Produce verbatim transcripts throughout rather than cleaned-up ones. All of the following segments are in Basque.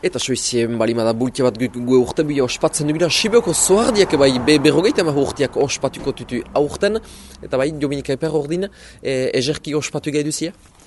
Eta soizien balimada bultia bat gu urte bila ospatzen dugula, Sibeoko zohardiak bai be, berrogeita ema urteak ospatuko tutu aurten, eta bai Dominika Eper ordin, e, ezerki ospatu gai duzia?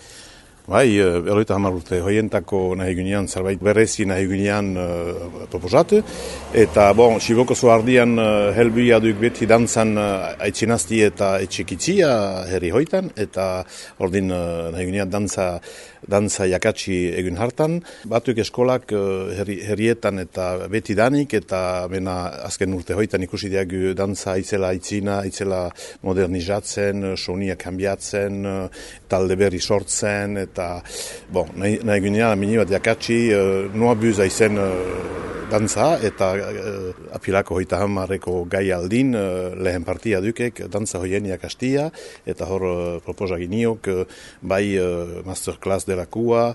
Bai, berrogeita hamar urte hoientako nahi gunean, zerbait berezi nahi gunean uh, proposatu, eta bon, Sibeoko zohardian uh, helbuia duk beti dantzan uh, aitzinazti eta etxekitzia herri hoitan, eta ordin uh, nahi gunean dantza dantza jakatsi egun hartan. Batuk eskolak herri, herrietan eta beti danik, eta bena azken urte hoitan ikusi diagu dantza itzela aitzina, itzela modernizatzen, sonia kanbiatzen, talde berri sortzen, eta bon, nahi, nahi gunean mini bat jakatsi, uh, noa buza izen uh, dantza, eta uh, apilako hoita hamarreko gai aldin, uh, lehen partia dukek, dantza hoien jakastia, eta hor uh, proposa giniok, uh, bai uh, masterclass delakua,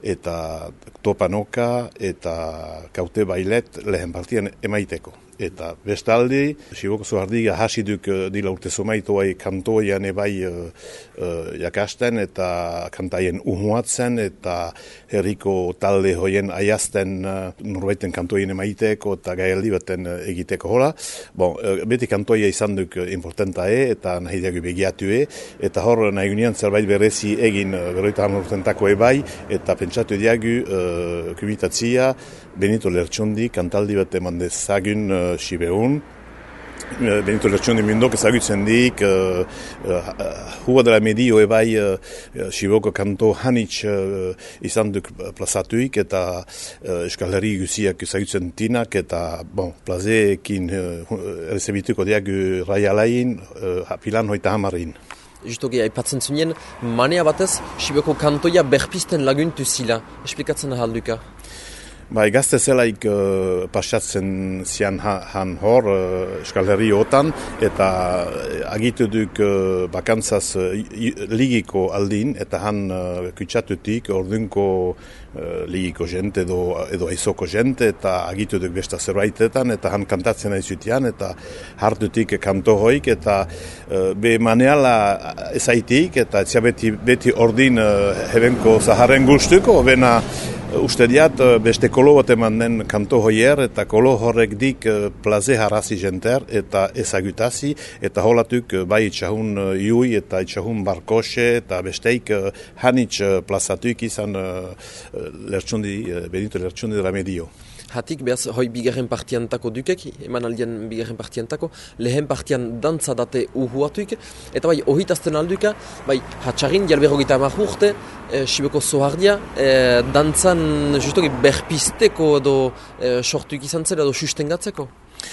eta topanoka, eta kaute bailet lehen partian emaiteko. Eta bestaldi, Sibeoko zohardia hasiduk uh, dila urte somaitoai kantoian ebai uh, uh, jakasten eta kantaien uhuatzen eta herriko talde hoien aiazten uh, norbaiten kantoien emaiteko eta gaialdi baten uh, egiteko hola. Bon, uh, beti kantoia izan duk uh, importantae eta nahi diagu begiatue, eta hor nahi gunean zerbait berezi egin uh, berroita hamar urtentako ebai, eta pentsatu diagu uh, kumitatzia Benito Lertxundi kantaldi bat eman dezagun uh, Sibeun. Uh, Benito Lertxundi mindok ezagutzen dik, uh, uh, hua dela medio ebai uh, Sibeoko kanto hanitz uh, izan duk plazatuik, eta uh, Euskal Herri guziak ezagutzen tinak, eta bon, plazeekin uh, errezebituko diagu raialain, uh, apilan hoita hamarin. Justoki, aipatzen zunien, manea batez, Sibeoko kantoia berpisten laguntu zila. Esplikatzen ahalduka? Bai, gazte zelaik uh, pasatzen zian ha, han hor, uh, Euskal Herriotan, eta agitu duk uh, bakantzaz uh, ligiko aldin, eta han uh, kutsatutik ordunko uh, ligiko jente edo, edo aizoko jente, eta agitu duk besta zerbaitetan, eta han kantatzen aizutian, eta hartutik kanto hoik, eta uh, be maneala ezaitik, eta etzia beti, beti ordin uh, hebenko zaharen guztuko, bena uste diat beste kolo bat eman den kanto hoier, eta kolo horrek dik plaze harazi jenter eta ezagutazi, eta holatuk bai itxahun iui eta itxahun barkose eta besteik hanitz plazatuik izan Lertxundi, Benito Lertxundi dela medio. Hatik, behaz, hoi bigarren partiantako dukek, eman aldean bigarren partiantako, lehen partian dantza date uhuatuik, eta bai, ohitazten alduka, bai, hatxarin, jalberro gita amak urte, e, Sibeoko zohardia, e, dantzan, justoki, berpisteko edo e, sortuik izan zela edo sustengatzeko?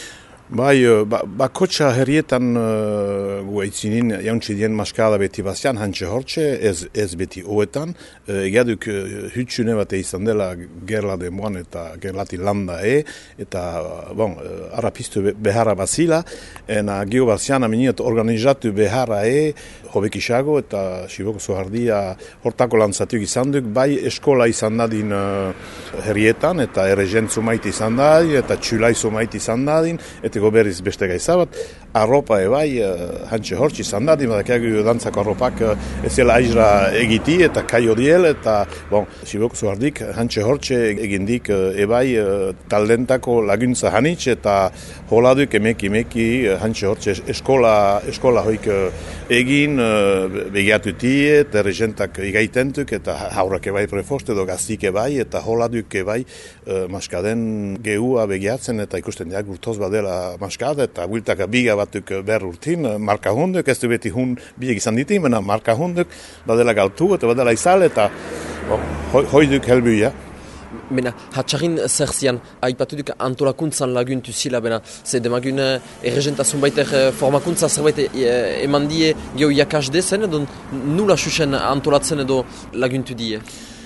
Bai, ba, bakotxa herrietan uh, guaitzinin jauntzi dien maskada beti bazian, hantxe hortxe, ez, ez beti oetan. Uh, Egaduk uh, hütsune bate izan dela gerla demoan eta gerlati landa e, eta bon, uh, arapistu beharra bazila, ena gio bazian aminiot organizatu beharra e, hobekisago, eta Sibeoko zohardia hortako lantzatuk izan duk, bai eskola izan dadin uh, herrietan, eta erregentzu maite izan dadin, eta txulaizo maite izan dadin, eta berriz beste gaizabat, arropa ebai, uh, hantxe hortzi izan dadin, badakiagu dantzako arropak uh, ez dela aizra egiti eta kaio diel, eta bon, Sibeoko zohardik hantxe hortxe egindik uh, ebai uh, taldentako laguntza hanitz, eta holaduk emeki emeki uh, hantxe hortxe eskola, eskola hoik uh, egin, uh, begiatuti, eta regentak igaitentuk, eta haurak ebai prefost edo gaztik ebai, eta holaduk ebai uh, maskaden gehua begiatzen, eta ikusten diak urtoz badela maskada, eta guiltak biga batuk ber urtin, marka hunduk, ez du beti hun biek izan ditin, baina marka hunduk, badela galtu, eta badela izal, eta oh, hoiduk helbuia. Bena, hatxarin zer zian, aipatu duk antolakuntzan laguntu zila, bena, ze demagun erregentazun baiter formakuntza zerbait eman die geho jakas dezen, edo nula susen antolatzen edo laguntu die?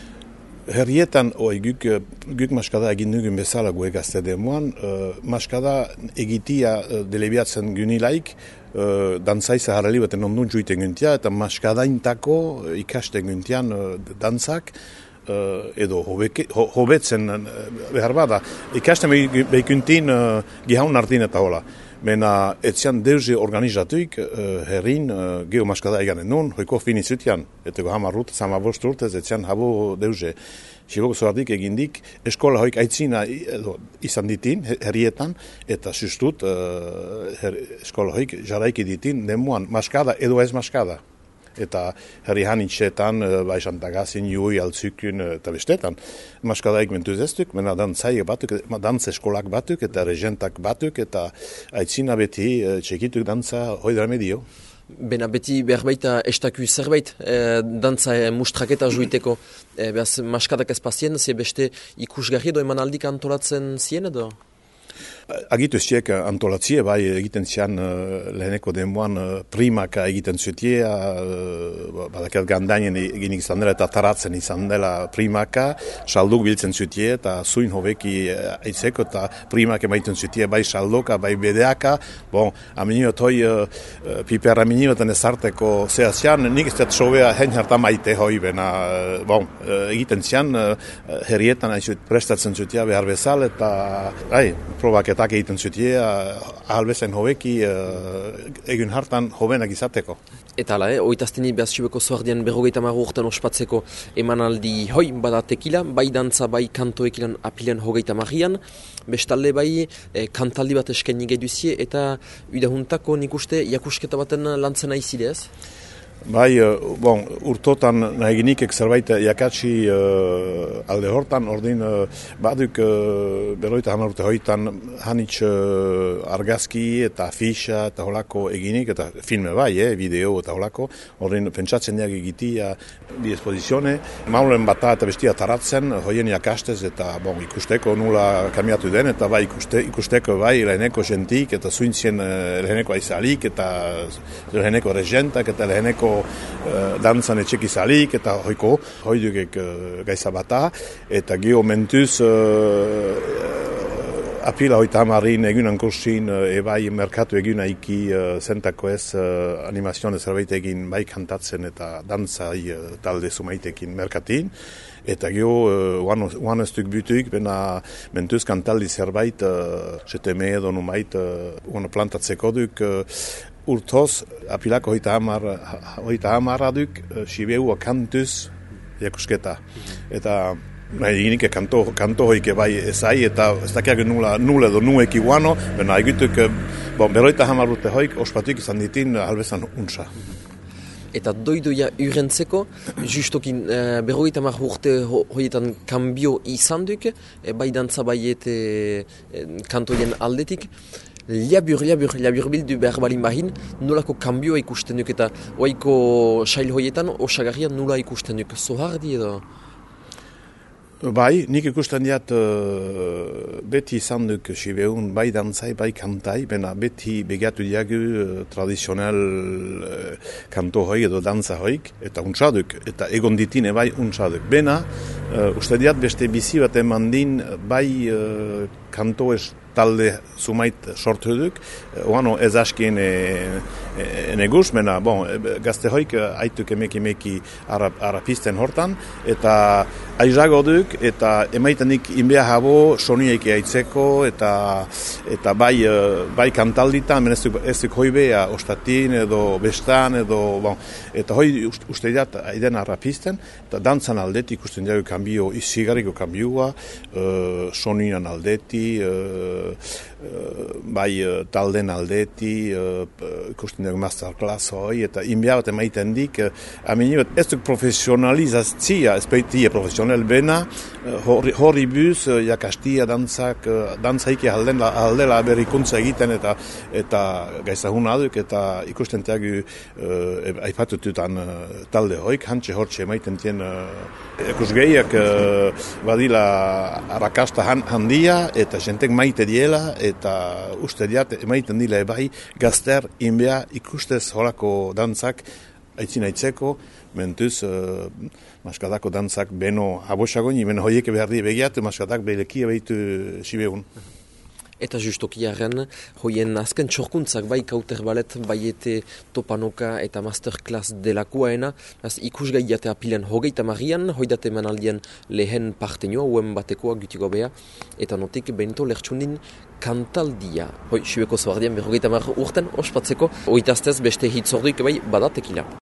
Herrietan, oi, guk, guk maskada egin dugun bezala gu egazte demoan, uh, maskada egitia uh, delebiatzen gynilaik, uh, dantzai zaharali baten ondun juiten gyntia, eta maskadaintako uh, ikasten gyntian uh, dantzak, uh, edo hobeke, ho, hobetzen uh, behar bada. Ikasten behikuntin uh, gihaun artin eta hola. Mena etzian deuze organizatuik uh, herrin uh, geomaskada eganen nun, hoiko finizutian, etego hamarrut, zamabost urtez, etzian habo deuze. Siboko zuardik egindik, eskola hoik aitzina edo, izan ditin, herrietan, eta sustut uh, her, eskola hoik jaraiki ditin, demuan maskada edo ez maskada. Eta herri hanitxetan, bai Santagazin, Jui, Altzykun eta bestetan. Maskadaik mentuz ez duk, mena dantzaik batuk, dantza eskolak batuk eta regentak batuk eta aitzina beti txekituk dantza hoidra medio. Bena beti berbaita estaku zerbait, e, dantza e, mustraketa juiteko, e, behaz maskadak ez pazien, ze beste ikusgarri edo eman aldik antolatzen zien edo? Agitu ziek antolatzie, bai egiten zian uh, leheneko denboan uh, primaka egiten zutie, uh, badakat gandainen egin izan dela eta taratzen izan dela primaka, salduk biltzen zutie eta zuin hobeki uh, aitzeko eta primak emaiten zutie, bai saldoka, bai bedeaka, bon, aminio toi uh, piper aminio eta nezarteko zehazian, nik ez dut sobea hen harta maite hoi bena, uh, bon, uh, egiten zian uh, herrietan aizut prestatzen zutia behar bezal eta, bai, probak eta egiten zutie, ahalbezen hobeki egun hartan hobenak izateko. Eta ala, eh, oitazteni behazibeko zoardian berrogeita marru urten ospatzeko emanaldi hoi badatekila, bai dantza, bai kantoekilan apilean hogeita marrian, bestalde bai eh, kantaldi bat eskaini geduzie eta udahuntako nik uste jakusketa baten lantzen aizide ez? Bai, bon, urtotan nahiginikek zerbait jakatsi uh, alde hortan, ordin uh, baduk uh, berroita hamar urte hoitan hanitz uh, argazki eta fixa eta holako eginik, eta filme bai, eh, bideo eta holako, ordin pentsatzen diak egitia bi esposizione, maulen bata eta bestia taratzen, hoien jakastez eta bon, ikusteko nula kamiatu den, eta bai ikuste, ikusteko bai leheneko jentik eta zuintzien uh, leheneko aizalik eta leheneko regentak eta leheneko Uh, dantzan etxekizalik eta hoiko, hoidukek uh, gaiza bata, eta geho mentuz uh, uh, apila hoita hamarin egunan kursin uh, ebai merkatu eguna iki uh, zentako ez uh, animazioan zerbait egin bai kantatzen eta dantzai uh, talde sumaitekin merkatin. Eta geho, uan ez duk butuik, bena mentuz kantaldi zerbait, uh, seteme edo numait, uh, plantatzeko duk, uh, urtoz, apilako hoita hamar, hoita hamarra duk, sibeua kantuz jakusketa. Eta nahi diginik kanto, kanto hoike bai ezai, eta ez dakiak nula, nula edo nuek iguano, bena egituk, bon, beroita hamar urte hoik, ospatuik izan ditin, albezan unsa. Eta doidoia urentzeko, justokin e, berrogeita hamar urte ho, hoietan kambio izan duk, e, bai dantza bai eta e, kantoien aldetik, Liabur, liabur, liabur bildu behar balin bahin, nolako kambioa ikusten duk eta oaiko sail hoietan osagarria nola ikusten duk. Zohardi edo? Bai, nik ikusten diat uh, beti izan duk sibeun bai dantzai, bai kantai, bena beti begatu diagu uh, tradizional uh, kanto hoi edo dantza hoik, eta untsaduk, eta egon ditine bai untsaduk. Bena, uh, uste diat beste bizi bat eman din bai uh, kanto ez talde sumait sortu duk, oano ez askien e, e, neguz, mena, bon, gazte hoik aituk emeki emeki arapisten hortan, eta aizago duk, eta emaitenik inbea habo soniek aitzeko, eta eta bai, bai kantalditan, men ez duk, ez duk hoi beha ostatin, edo bestan, edo, bon, eta hoi uste diat aiden arapisten, eta dantzan aldetik usten diago kambio, izigarriko kambioa, uh, sonian aldeti, uh, Uh, bai uh, talden aldeti, uh, ikusten dugu masterclass hoi, eta inbia bat emaiten dik, uh, amini bat ez duk profesionalizatzia, ez baitie profesional bena, uh, horri, horri buz, uh, jakastia dantzak, uh, dantzaiki aldela, aldela berrikuntza egiten, eta eta gaizahun aduk, eta ikusten teagu uh, aipatututan uh, talde hoik, hantxe hortxe emaiten tien uh, ikusgeiak uh, badila arrakasta handia, eta jentek maite diela, eta uste diat emaiten dila ebai gazter inbea ikustez horako dantzak aitzin aitzeko, mentuz uh, maskadako dantzak beno abosagoin, beno hoieke behar di begiat, maskadak behileki ebeitu sibeun. Eta justokiaren, hoien azken txorkuntzak bai kauterbalet, bai ete topanoka eta masterclass delakoaena, az ikusgai jate apilen hogeita marian, hoidate manaldien lehen partenioa, uen batekoa gutiko beha, eta notik bento lertxundin kantaldia. Hoi, subeko zoardian berrogeita mar urten, ospatzeko, oitaztez beste hitzorduik bai badatekila.